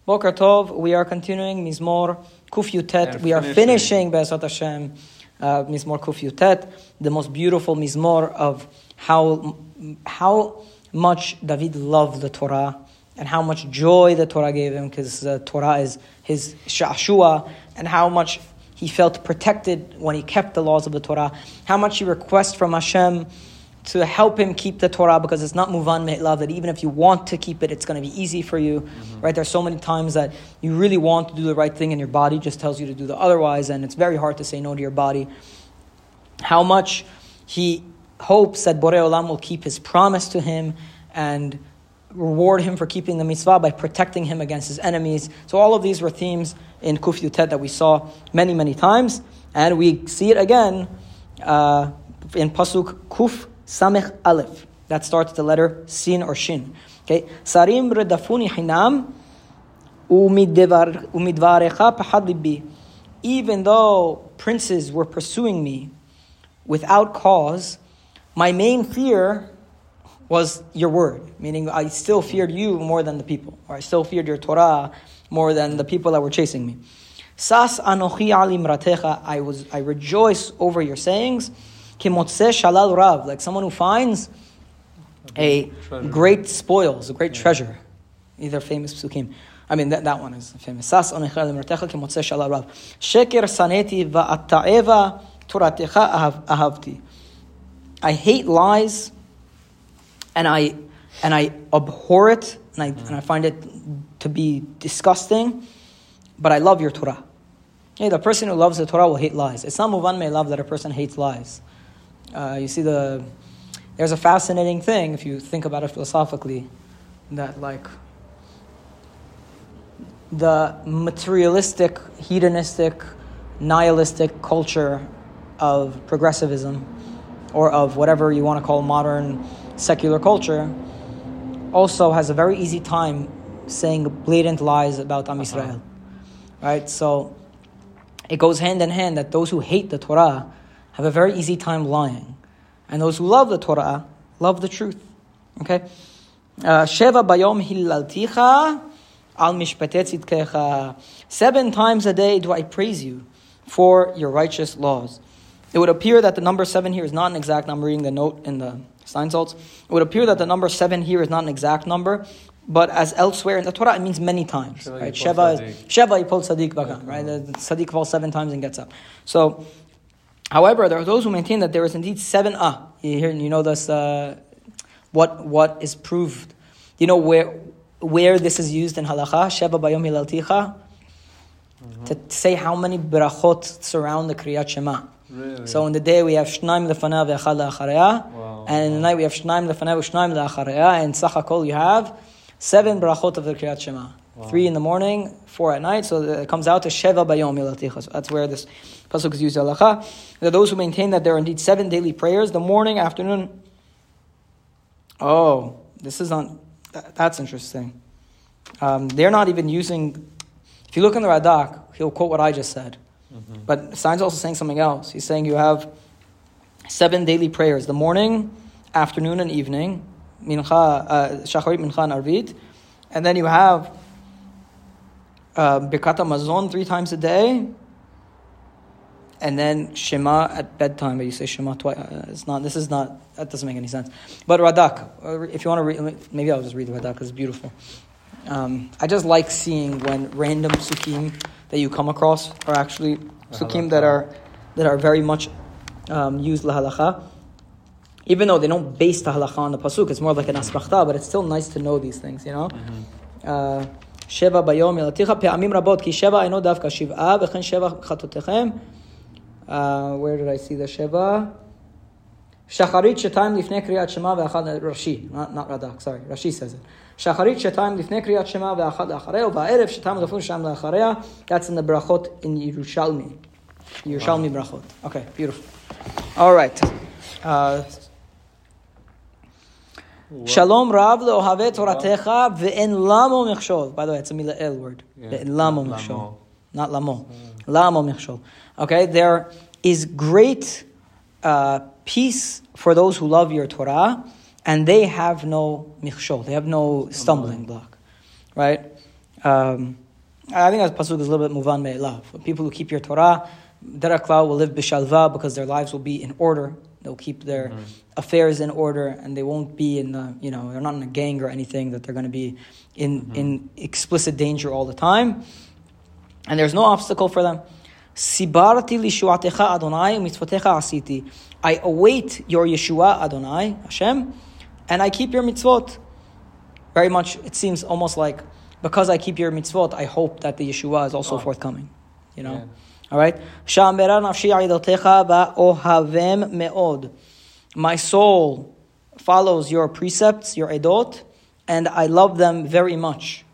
Boker Tov, we are continuing Mizmor Kuf Yutet. We are finishing Be'ezrat Hashem Mizmor Kuf Yutet, the most beautiful Mizmor of how much David loved the Torah and how much joy the Torah gave him, because the Torah is his sha'ashua, and how much he felt protected when he kept the laws of the Torah, how much he requests from Hashem to help him keep the Torah, because it's not muvan me'elav, that even if you want to keep it, it's going to be easy for you, right? There's so many times that you really want to do the right thing and your body just tells you to do the otherwise, and it's very hard to say no to your body. How much he hopes that Borei Olam will keep his promise to him and reward him for keeping the mitzvah by protecting him against his enemies. So all of these were themes in Kuf Yutet that we saw many, many times, and we see it again in Pasuk Kuf Samech Aleph. That starts the letter Sin or Shin. Okay, Sarim redafuni hinam umidvarecha pahad libi. Even though princes were pursuing me without cause, my main fear was your word. Meaning, I still feared you more than the people, or I still feared your Torah more than the people that were chasing me. Sas anochi ali mratecha. I rejoice over your sayings. Kimotze shalal rav, like someone who finds a great spoils, a great treasure. Either famous psukim. I mean, that one is famous. Sas anochi ali mratecha kimotze shalal rav. Sheker saneti va'ata'eva toratecha ahavti. I hate lies, and I abhor it, and I find it to be disgusting, but I love your Torah. Hey, the person who loves the Torah will hate lies. It's not muvan me'elav that a person hates lies. You see, there's a fascinating thing, if you think about it philosophically, that like the materialistic, hedonistic, nihilistic culture of progressivism, or of whatever you want to call modern secular culture, also has a very easy time saying blatant lies about Am Yisrael. Right? So it goes hand in hand that those who hate the Torah have a very easy time lying, and those who love the Torah love the truth. Okay? Sheva bayom hilalticha al mishpatei tzidkecha. 7 times a day do I praise you for your righteous laws. It would appear that the number 7 here is not an exact number, reading the note in the Steinsaltz. It would appear that the number 7 here is not an exact number, but as elsewhere in the Torah, it means many times. Right? Sheva yipol tzaddik bakan. Right? The tzaddik falls 7 times and gets up. So, however, there are those who maintain that there is indeed 7 You know this. What is proved? You know where this is used in halacha? Sheva bayom hilalticha. To say how many brachot surround the Kriyat Shema. Really? So in the day we have Shnaim lefanav ve'achad la'acharaya, and in the night we have Shnaim lefanav ve'shnaim la'acharaya, and Sachakol you have 7 brachot of the Kriyat Shema. 3 in the morning, 4 at night, so it comes out to Sheva bayom hilalticha. So that's where this pasuk is used halacha. There are those who maintain that there are indeed 7 daily prayers, the morning, afternoon. Oh, this is on. That's interesting. They're not even using. If you look in the Radak, he'll quote what I just said. But Stein's also saying something else. He's saying you have 7 daily prayers, the morning, afternoon, and evening, mincha, shacharit, mincha, and arvit, and then you have Birkat HaMazon 3 times a day, and then Shema at bedtime. But you say Shema twice. That doesn't make any sense. But Radak, if you want to read, maybe I'll just read the Radak because it's beautiful. I just like seeing when random psukim that you come across are actually psukim that are very much used lahalacha. Even though they don't base the halacha on the pasuk, it's more like an asmachta, but it's still nice to know these things, you know? Sheva bayom yelaticha pe'amim rabot ki sheva eno davka shiv'a v'chen sheva chatotechem. Where did I see the sheva? Shacharit shetayim lifnei kriyat shema ve'achad Rashi, not Radak, sorry, Rashi says it. Shacharit shetayim lifnei kriyat shema ve'achad la'acharei u'ba'erev shetayim lefun sham la'acharei. That's in the brachot in Yerushalmi brachot. Okay, beautiful. All right. Shalom Rav le'ohavei toratecha ve'en lamo mechshol. By the way, it's a mila'el word. Ve'en lamo mechshol. Not lamo. Lamo mechshol. Okay, there is great peace for those who love your Torah, and they have no michshol. They have no stumbling block. Right? I think that pasuk is a little bit muvan me'elav. People who keep your Torah, derech klal, will live b'shalva because their lives will be in order. They'll keep their affairs in order, and they won't be in the, they're not in a gang or anything that they're going to be in explicit danger all the time. And there's no obstacle for them. Sibarti lishuatecha Adonai mitzvotecha asiti. I await your Yeshua Adonai, Hashem, and I keep your mitzvot. Very much, it seems almost like, because I keep your mitzvot, I hope that the Yeshua is also forthcoming. Yeah. All right? My soul follows your precepts, your edot, and I love them very much.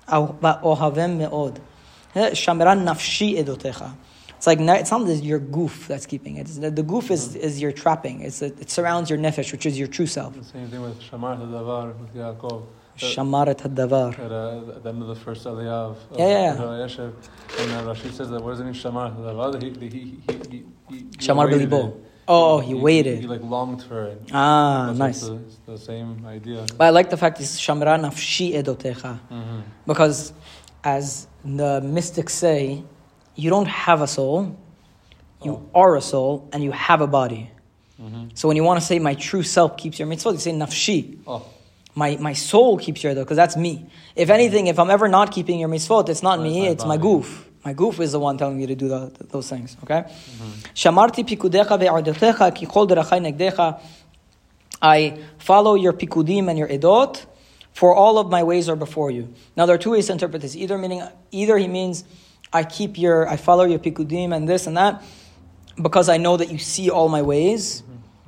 It's like, it's not your goof that's keeping it. The goof is your trapping. It surrounds your nefesh, which is your true self. The same thing with Shamar Hadavar with Yaakov. Shamarat Hadavar. At the end of the first Aliyav. Yeah. And Rashi says that what does it mean Shamar Hadavar? He Shamar Belibo. Oh, he waited. He longed for it. Nice. It's the same idea. But I like the fact it's Shamra Nafshi Edotecha. Because as the mystics say, you don't have a soul, you are a soul, and you have a body. So when you want to say my true self keeps your mitzvot, you say nafshi. My soul keeps your, because that's me. If anything, if I'm ever not keeping your mitzvot, it's not me, it's my goof. My goof is the one telling me to do those things. Okay? Shamarti pikudecha ve'adotecha ki chol derachai negdecha. I follow your pikudim and your edot, for all of my ways are before you. Now there are two ways to interpret this. Either he means I follow your pikudim and this and that because I know that you see all my ways,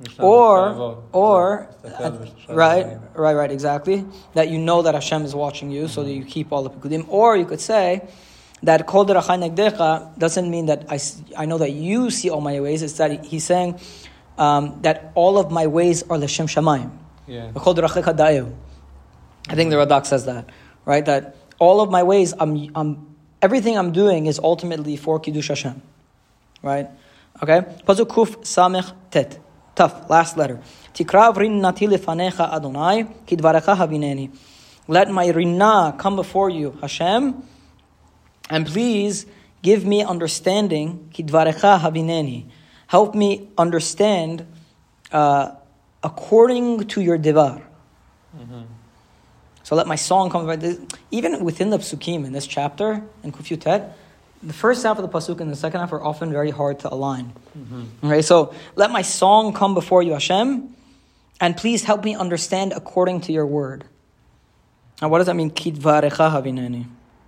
or right, exactly, that you know that Hashem is watching you, so that you keep all the pikudim. Or you could say that kol derachai negdecha doesn't mean that I know that you see all my ways. It's that he's saying that all of my ways are l'shem shamayim. Kol derachecha da'eu. I think the Radak says that, right? That all of my ways, everything I'm doing is ultimately for Kiddush Hashem, right? Okay? Pasuk Kuf Samech Tet. Tough, last letter. Tikrav rinnati lefanecha Adonai, kidvarecha havineni. Let my rinnah come before you, Hashem, and please give me understanding, kidvarecha havineni. Help me understand according to your devar. So let my song come. Even within the psukim in this chapter, in Kuf Yutet, the first half of the pasuk and the second half are often very hard to align. Okay, so let my song come before you, Hashem, and please help me understand according to your word. Now, what does that mean? Kidvarecha havineni.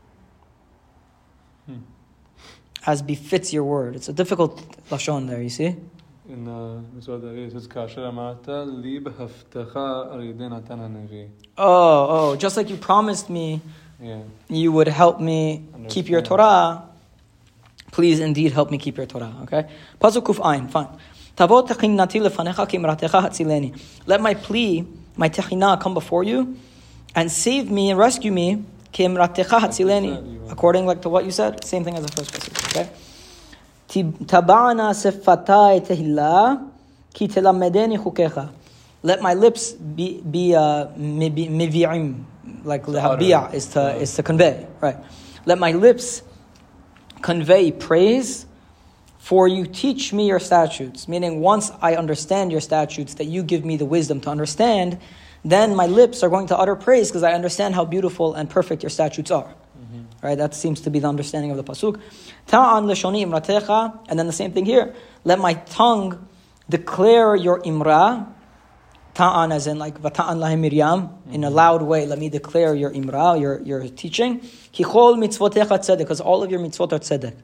As befits your word. It's a difficult lashon there, you see? In Mitzvah it says, Kasher amarta li b'haftecha al yedei Natan HaNevi. Oh, just like you promised me, you would help me keep your Torah. Please indeed help me keep your Torah, okay? Pasuk Kuf Ayin, fine. Tavot techinati lefanecha kimratecha hatzileni. Let my plea, my techina come before you, and save me and rescue me, kimratecha hatzileni, according to what you said. Same thing as the first pasuk, okay? Tabana sefatai tehillah ki telamedeni chukecha. Let my lips be mevi'im, like lehabia is to convey, right? Let my lips convey praise, for you teach me your statutes. Meaning, once I understand your statutes, that you give me the wisdom to understand, then my lips are going to utter praise because I understand how beautiful and perfect your statutes are. Right? That seems to be the understanding of the pasuk. Ta'an leshoni imratecha, and then the same thing here. Let my tongue declare your imra. Ta'an as in like vata'an lahem Miriam, in a loud way. Let me declare your imra, your teaching. Kichol mitzvotecha tzedek, because all of your mitzvot are tzedek.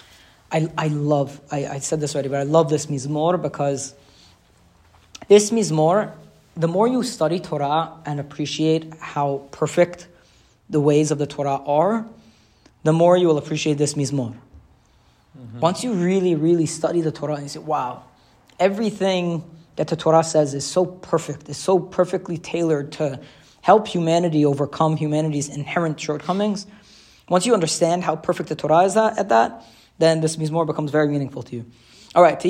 I said this already, but I love this mizmor because this mizmor, the more you study Torah and appreciate how perfect the ways of the Torah are, the more you will appreciate this mizmor. Once you really, really study the Torah and you say, wow, everything that the Torah says is so perfect, is so perfectly tailored to help humanity overcome humanity's inherent shortcomings. Once you understand how perfect the Torah is at that, then this mizmor becomes very meaningful to you. All right.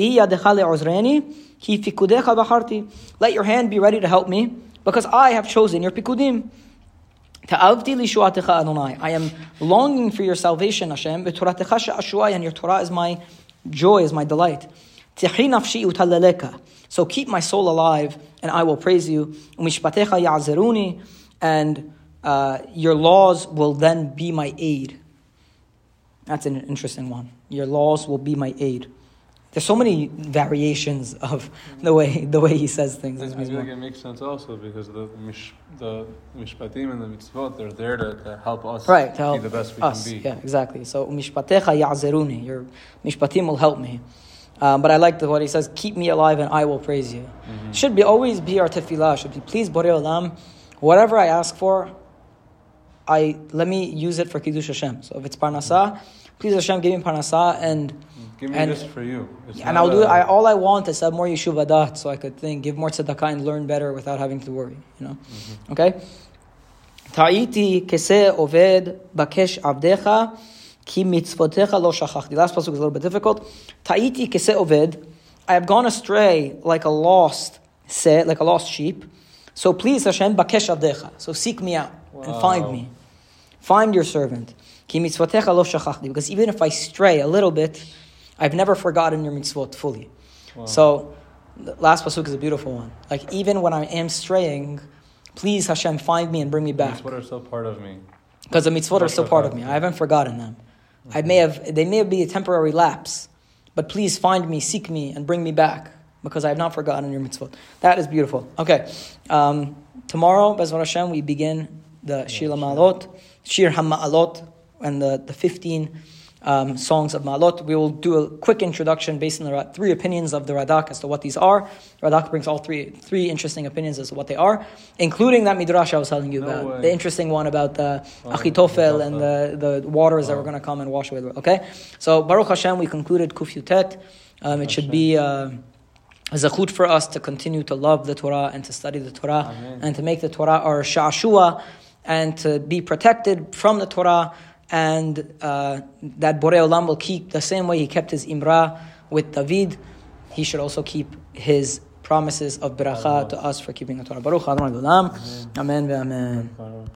Let your hand be ready to help me, because I have chosen your pikudim. Ta'avti lishuatecha Adonai. I am longing for your salvation, Hashem. V'toratecha she'ashuai, and your Torah is my joy, is my delight. Tihi nafshi utaleleka. So keep my soul alive, and I will praise you. Umishpatecha ya'zeruni, and your laws will then be my aid. That's an interesting one. Your laws will be my aid. There's so many variations of the way he says things. I feel like it makes sense also because the mishpatim and the mitzvot, they're there to help us to help be the best we us. can be. Yeah, exactly. So mishpatecha ya'zeruni. Your mishpatim will help me. But I like what he says, keep me alive and I will praise you. Mm-hmm. Should always be our tefillah. Should be, please, Borei Olam, whatever I ask for, let me use it for Kiddush Hashem. So if it's Parnasah, please Hashem, give me Parnasah and give me this for you. And I'll do it. All I want is to have more Yeshuv Adat, so I could give more tzedakah and learn better without having to worry. Mm-hmm. Okay? Ta'iti keseh oved bakesh avdecha ki mitzvotecha lo shachachti. The last pasuk is a little bit difficult. Ta'iti keseh oved. I have gone astray like a lost sheep. So please Hashem bakesh avdecha. So seek me out and find me. Find your servant. Ki mitzvotecha lo shachachti. Because even if I stray a little bit, I've never forgotten your mitzvot fully. Wow. So, the last pasuk is a beautiful one. Like, even when I am straying, please Hashem, find me and bring me back. The mitzvot are still part of me. Because the mitzvot are still part of me. I haven't forgotten them. Okay. They may be a temporary lapse, but please find me, seek me, and bring me back, because I have not forgotten your mitzvot. That is beautiful. Okay. Tomorrow, Bezrat Hashem, we begin the Shir HaMa'alot, and the 15 songs of Ma'alot. We will do a quick introduction based on the three opinions of the Radak as to what these are. Radak brings all three interesting opinions as to what they are, including that midrash I was telling you about. The interesting one about the Achitofel and the waters that were going to come and wash away the world. Okay? So, Baruch Hashem, we concluded Kuf Yutet. It should be a zechut for us to continue to love the Torah and to study the Torah. Amen. And to make the Torah our sha'ashua and to be protected from the Torah. And that Borei Olam will keep the same way he kept his Imra with David. He should also keep his promises of beracha to us for keeping the Torah. Baruch Adonai Olam. Amen. Amen.